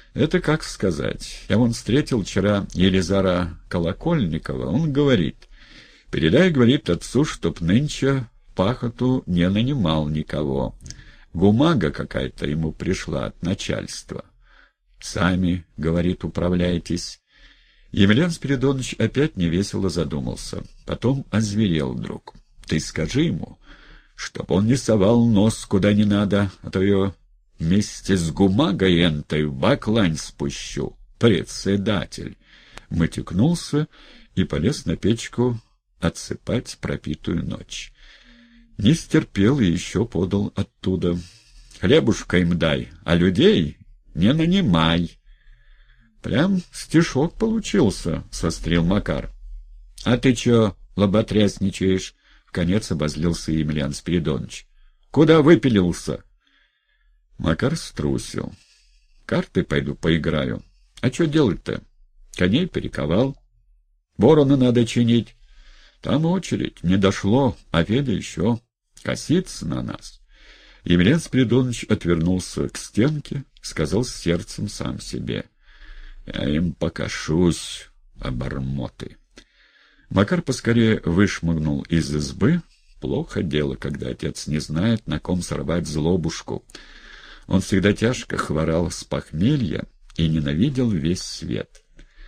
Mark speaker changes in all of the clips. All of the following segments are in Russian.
Speaker 1: Это как сказать. Я вон встретил вчера Елизара Колокольникова. Он говорит: «Передай, — говорит, — отцу, чтоб нынче пахоту не нанимал никого. Бумага какая-то ему пришла от начальства. Сами, — говорит, — управляйтесь». Емельян Спиридонович опять невесело задумался. Потом озверел вдруг. «Ты скажи ему, чтоб он не совал нос куда не надо, а то ее вместе с бумагой энтой в баклань спущу. Председатель!» Матюкнулся и полез на печку отсыпать пропитую ночь. Не стерпел и еще подал оттуда. «Хлебушка им дай, а людей не нанимай». «Прям стишок получился», — сострил Макар. «А ты че лоботрясничаешь?» — вконец обозлился Емельян Спиридонович. «Куда выпилился?» Макар струсил. «Карты пойду поиграю. А что делать-то? Коней перековал. Ворона надо чинить. Там очередь. Не дошло, а Федя еще косится на нас». Емельян Спиридонович отвернулся к стенке, сказал с сердцем сам себе: «Я им покашусь, обормоты». Макар поскорее вышмыгнул из избы. Плохо дело, когда отец не знает, на ком сорвать злобушку. Он всегда тяжко хворал с похмелья и ненавидел весь свет.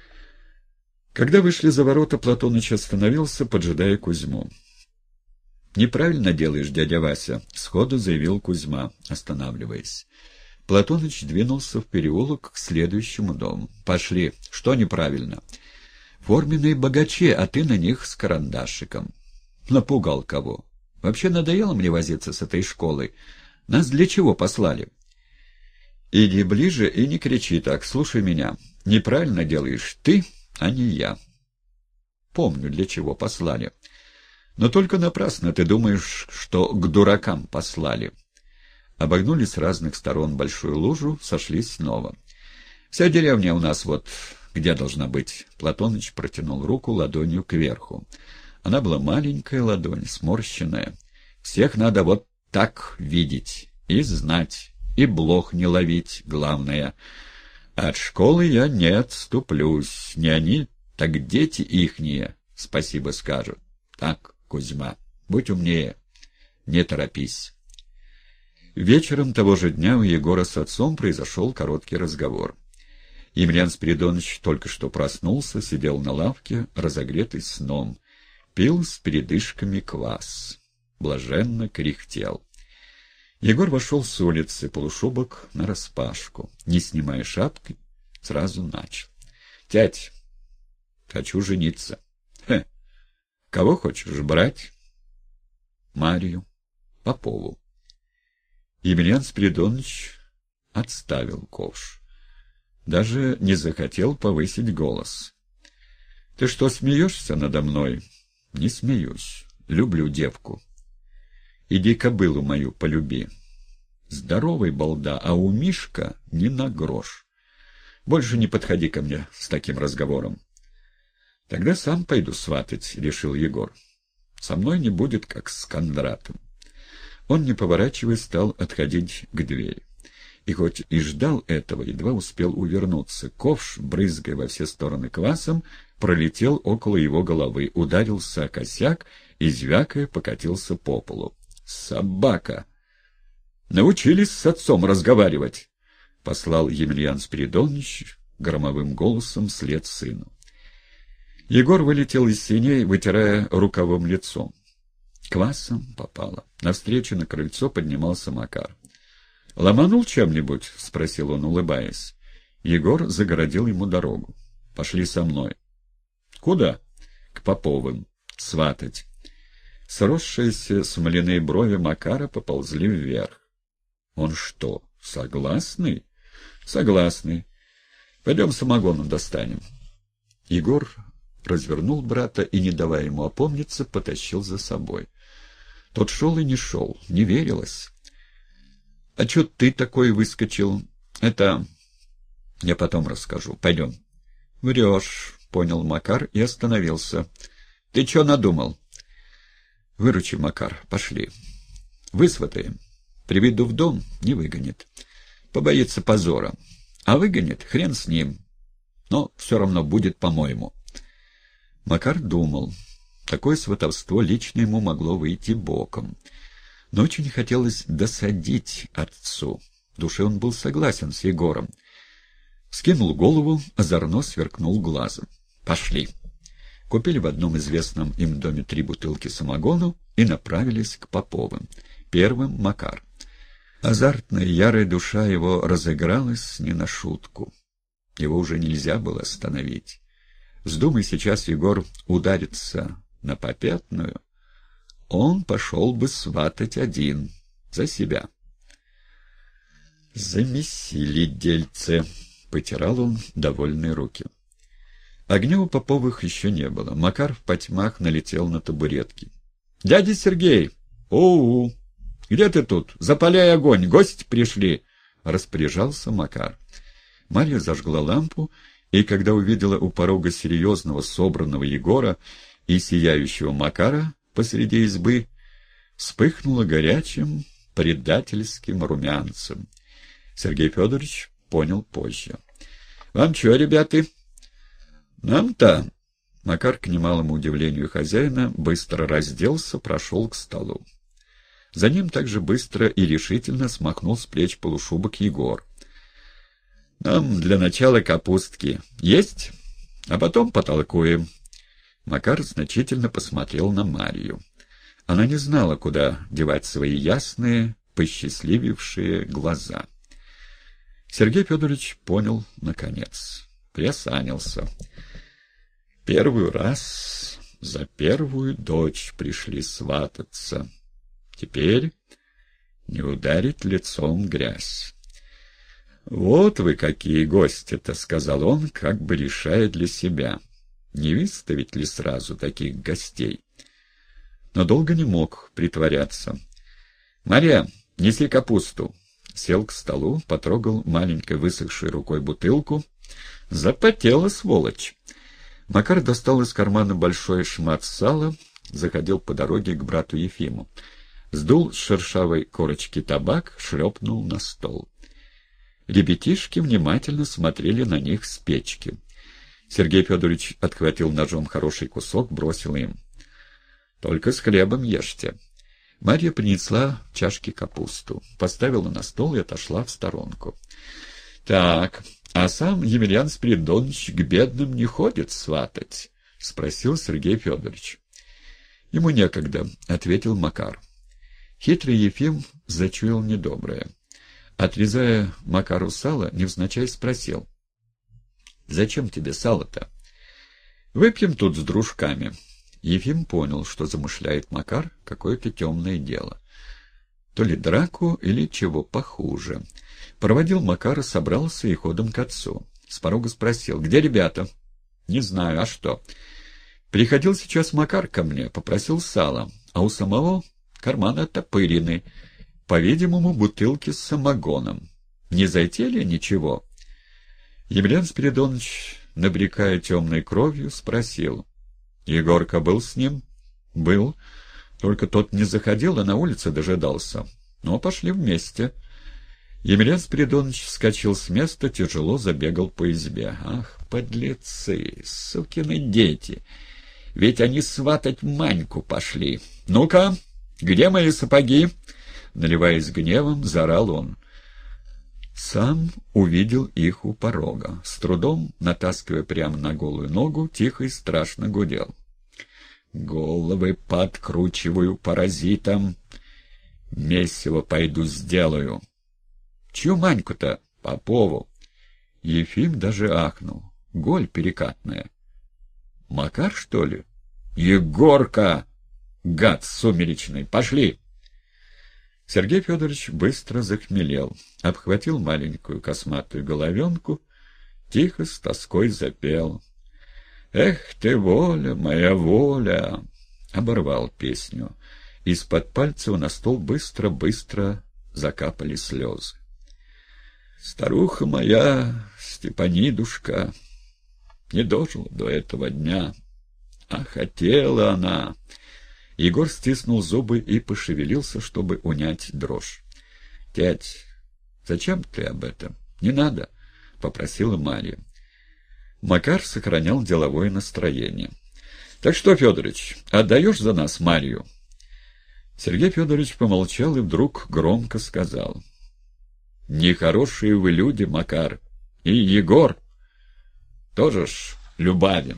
Speaker 1: Когда вышли за ворота, Платоныч остановился, поджидая Кузьму. «Неправильно делаешь, дядя Вася», — сходу заявил Кузьма, останавливаясь. Платоныч двинулся в переулок к следующему дому. «Пошли. Что неправильно?» «Форменные богачи, а ты на них с карандашиком». «Напугал кого? Вообще надоело мне возиться с этой школой. Нас для чего послали?» «Иди ближе и не кричи так. Слушай меня. Неправильно делаешь ты, а не я». «Помню, для чего послали. Но только напрасно ты думаешь, что к дуракам послали». Обогнули с разных сторон большую лужу, сошлись снова. «Вся деревня у нас вот где должна быть». Платоныч протянул руку ладонью кверху. Она была маленькая ладонь, сморщенная. «Всех надо вот так видеть и знать, и блох не ловить, главное. От школы я не отступлюсь. Не они, так дети ихние спасибо скажут. Так, Кузьма, будь умнее, не торопись». Вечером того же дня у Егора с отцом произошел короткий разговор. Емельян Спиридонович только что проснулся, сидел на лавке, разогретый сном, пил с передышками квас, блаженно кряхтел. Егор вошел с улицы, полушубок нараспашку, не снимая шапки, сразу начал: «Тять, хочу жениться». «Хе, кого хочешь брать?» «Марию Попову». Емельян Спиридонович отставил ковш. Даже не захотел повысить голос. «Ты что, смеешься надо мной?» «Не смеюсь. Люблю девку. Иди кобылу мою полюби. Здоровый балда, а у Мишка ни на грош. Больше не подходи ко мне с таким разговором». «Тогда сам пойду сватать», — решил Егор. «Со мной не будет, как с Кондратом». Он, не поворачиваясь, стал отходить к двери. И хоть и ждал этого, едва успел увернуться. Ковш, брызгая во все стороны квасом, пролетел около его головы, ударился о косяк и, звякая, покатился по полу. «Собака! Научились с отцом разговаривать!» — послал Емельян Спиридонович громовым голосом вслед сыну. Егор вылетел из сеней, вытирая рукавом лицо. Квасом попало. Навстречу на крыльцо поднимался Макар. «Ломанул чем-нибудь?» — спросил он, улыбаясь. Егор загородил ему дорогу. «Пошли со мной». «Куда?» «К Поповым. Сватать». Сросшиеся смоляные брови Макара поползли вверх. «Он что, согласный?» «Согласный. Пойдем самогону достанем». Егор развернул брата и, не давая ему опомниться, потащил за собой. Тот шел и не шел, не верилось. «А чё ты такой выскочил? Это... я потом расскажу. Пойдем». «Врешь», — понял Макар и остановился. «Ты чё надумал?» «Выручи, Макар, пошли. Высватаем. Приведу в дом, не выгонит. Побоится позора. А выгонит, хрен с ним. Но все равно будет, по-моему. Макар думал. Такое сватовство лично ему могло выйти боком. Но очень хотелось досадить отцу. В душе он был согласен с Егором. Скинул голову, озорно сверкнул глазом. «Пошли». Купили в одном известном им доме 3 бутылки самогону и направились к Поповым. Первым — Макар. Азартная, ярая душа его разыгралась не на шутку. Его уже нельзя было остановить. Вздумай сейчас Егор удариться на попятную, он пошел бы сватать один, за себя. «Замесили дельце», — потирал он довольные руки. Огня у Поповых еще не было. Макар в потьмах налетел на табуретки. «Дядя Сергей! Оу! Где ты тут? Запаляй огонь! Гости пришли!» — распоряжался Макар. Марья зажгла лампу, и когда увидела у порога серьезного, собранного Егора и сияющего Макара посреди избы, вспыхнула горячим, предательским румянцем. Сергей Федорович понял позже. «Вам чего, ребята?» «Нам-то...» Макар, к немалому удивлению хозяина, быстро разделся, прошел к столу. За ним также быстро и решительно смахнул с плеч полушубок Егор. «Нам для начала капустки есть, а потом потолкуем». Макар значительно посмотрел на Марью. Она не знала, куда девать свои ясные, посчастливившие глаза. Сергей Федорович понял наконец. Приосанился. Первый раз за первую дочь пришли свататься. Теперь не ударить лицом в грязь. «Вот вы какие гости-то», — сказал он, как бы решая для себя. Не выставить ли сразу таких гостей? Но долго не мог притворяться. «Марья, неси капусту». Сел к столу, потрогал маленькой высохшей рукой бутылку. Запотела, сволочь. Макар достал из кармана большой шмат сала, заходил по дороге к брату Ефиму. Сдул с шершавой корочки табак, шлепнул на стол. Ребятишки внимательно смотрели на них с печки. Сергей Федорович отхватил ножом хороший кусок, бросил им. «Только с хлебом ешьте». Марья принесла в чашке капусту, поставила на стол и отошла в сторонку. «Так, а сам Емельян Спиридонович к бедным не ходит сватать?» — спросил Сергей Федорович. «Ему некогда», — ответил Макар. Хитрый Ефим зачуял недоброе. Отрезая Макару сало, невзначай спросил. «Зачем тебе сало-то?» «Выпьем тут с дружками». Ефим понял, что замышляет Макар какое-то темное дело. То ли драку, или чего похуже. Проводил Макара, собрался и ходом к отцу. С порога спросил: «Где ребята?» «Не знаю, а что?» «Приходил сейчас Макар ко мне, попросил сала, а у самого карманы оттопырены. По-видимому, бутылки с самогоном. Не зайти ли ничего?» Емельян Спиридонович, набрекая темной кровью, спросил: «Егорка был с ним?» «Был. Только тот не заходил, а на улице дожидался. Но пошли вместе». Емельян Спиридонович вскочил с места, тяжело забегал по избе. «Ах, подлецы, сукины дети! Ведь они сватать Маньку пошли! Ну-ка, где мои сапоги?» Наливаясь гневом, заорал он. Сам увидел их у порога. С трудом, натаскивая прямо на голую ногу, тихо и страшно гудел. «Головы подкручиваю паразитам. Месиво пойду сделаю». «Чью Маньку-то?» «Попову». Ефим даже ахнул. Голь перекатная. «Макар, что ли?» «Егорка! Гад сумеречный! Пошли!» Сергей Федорович быстро захмелел, обхватил маленькую косматую головенку, тихо с тоской запел. «Эх ты, воля, моя воля!» Оборвал песню. Из-под пальцев на стол быстро-быстро закапали слезы. «Старуха моя, Степанидушка, не дожила до этого дня, а хотела она...» Егор стиснул зубы и пошевелился, чтобы унять дрожь. «Тять, зачем ты об этом? Не надо. попросила Марья. Макар сохранял деловое настроение. «Так что, Федорович, отдаешь за нас Марью?» Сергей Федорович помолчал и вдруг громко сказал: «Нехорошие вы люди, Макар, и Егор тоже ж Любавин.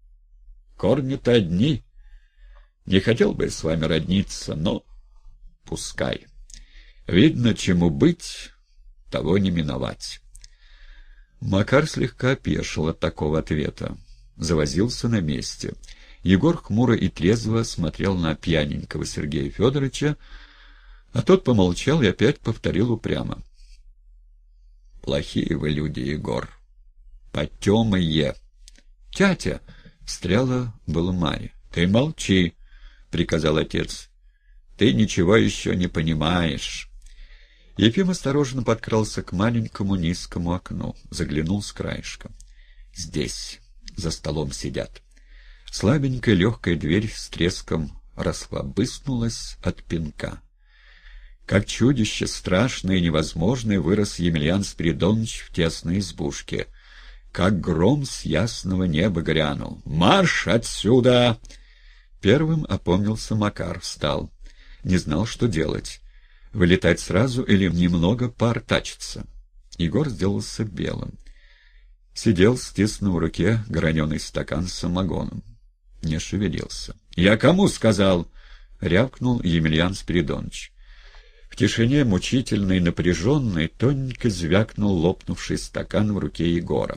Speaker 1: Корни-то одни. Не хотел бы я с вами родниться, но пускай. Видно, чему быть, того не миновать». Макар слегка опешил от такого ответа, завозился на месте. Егор хмуро и трезво смотрел на пьяненького Сергея Федоровича, а тот помолчал и опять повторил упрямо: «Плохие вы люди, Егор. Потемые». «Тятя!» — встряла была Марья. «Ты молчи!» — приказал отец. «Ты ничего еще не понимаешь». Ефим осторожно подкрался к маленькому низкому окну, заглянул с краешка. «Здесь, за столом сидят». Слабенькая легкая дверь с треском расхлобыснулась от пинка. Как чудище страшное и невозможное вырос Емельян Спиридонович в тесной избушке. Как гром с ясного неба грянул. «Марш отсюда!» Первым опомнился Макар, встал. Не знал, что делать. Вылетать сразу или немного поортачиться. Егор сделался белым. Сидел, стиснув в руке граненый стакан с самогоном. Не шевелился. «Я кому сказал?» — рявкнул Емельян Спиридонович. В тишине, мучительной и напряженной, тоненько звякнул лопнувший стакан в руке Егора.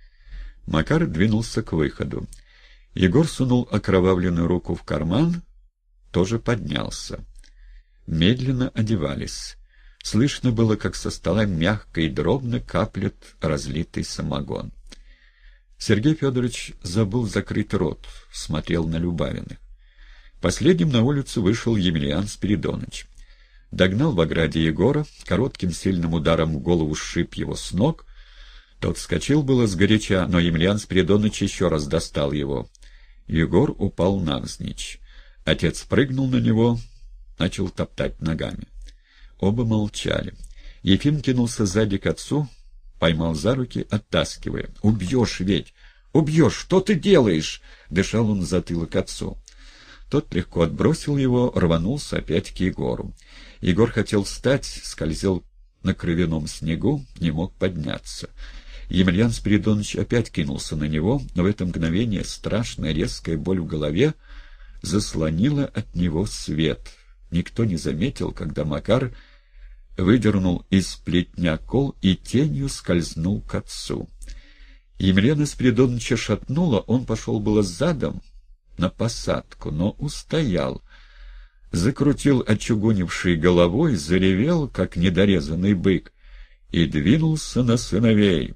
Speaker 1: Макар двинулся к выходу. Егор сунул окровавленную руку в карман, тоже поднялся. Медленно одевались. Слышно было, как со стола мягко и дробно каплет разлитый самогон. Сергей Федорович забыл закрыть рот, смотрел на Любавиных. Последним на улицу вышел Емельян Спиридонович. Догнал в ограде Егора, коротким сильным ударом в голову сшиб его с ног. Тот вскочил было сгоряча, но Емельян Спиридонович еще раз достал его. Егор упал навзничь. Отец прыгнул на него, начал топтать ногами. Оба молчали. Ефим кинулся сзади к отцу, поймал за руки, оттаскивая. «Убьешь ведь! Убьешь! Что ты делаешь?» — дышал он в затылок отцу. Тот легко отбросил его, рванулся опять к Егору. Егор хотел встать, скользил на кровяном снегу, не мог подняться. Емельян Спиридонович опять кинулся на него, но в это мгновение страшная резкая боль в голове заслонила от него свет. Никто не заметил, когда Макар выдернул из плетня кол и тенью скользнул к отцу. Емельяна Спиридоновича шатнуло, он пошел было задом на посадку, но устоял. Закрутил очугунившей головой, заревел, как недорезанный бык, и двинулся на сыновей.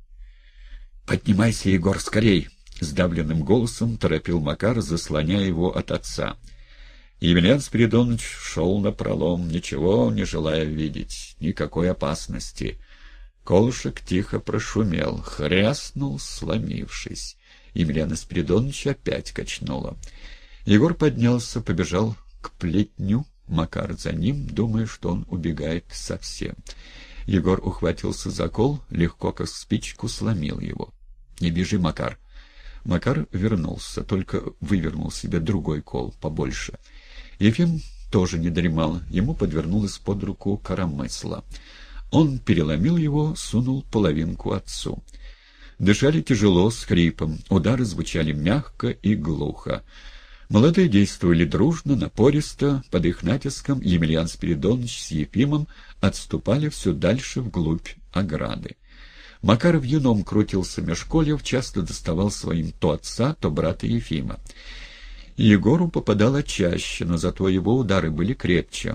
Speaker 1: «Поднимайся, Егор, скорей!» — сдавленным голосом торопил Макар, заслоняя его от отца. Емельян Спиридонович шел напролом, ничего не желая видеть, никакой опасности. Колышек тихо прошумел, хряснул, сломившись. Емельяна Спиридоновича опять качнуло. Егор поднялся, побежал к плетню, Макар за ним, думая, что он убегает совсем. Егор ухватился за кол, легко, как спичку, сломил его. «Не бежи, Макар!» Макар вернулся, только вывернул себе другой кол, побольше. Ефим тоже не дремал, ему подвернулась под руку коромысла. Он переломил его, сунул половинку отцу. Дышали тяжело, с хрипом, удары звучали мягко и глухо. Молодые действовали дружно, напористо, под их натиском Емельян Спиридонович с Ефимом отступали все дальше вглубь ограды. Макар в юном крутился меж кольев, часто доставал своим то отца, то брата Ефима. Егору попадало чаще, но зато его удары были крепче.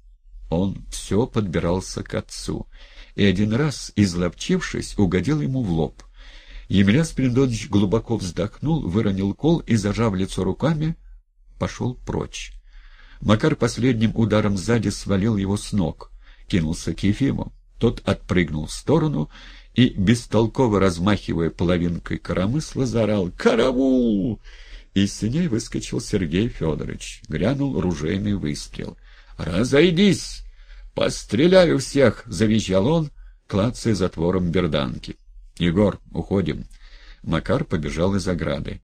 Speaker 1: Он все подбирался к отцу, и один раз, изловчившись, угодил ему в лоб. Емельян Спиридонович глубоко вздохнул, выронил кол и, зажав лицо руками, пошел прочь. Макар последним ударом сзади свалил его с ног, кинулся к Ефиму. Тот отпрыгнул в сторону и, бестолково размахивая половинкой коромысла, заорал «Караул!». Из синей выскочил Сергей Федорович. Грянул ружейный выстрел. «Разойдись! Постреляю всех!» — завизжал он, клацая затвором берданки. «Егор, уходим». Макар побежал из ограды.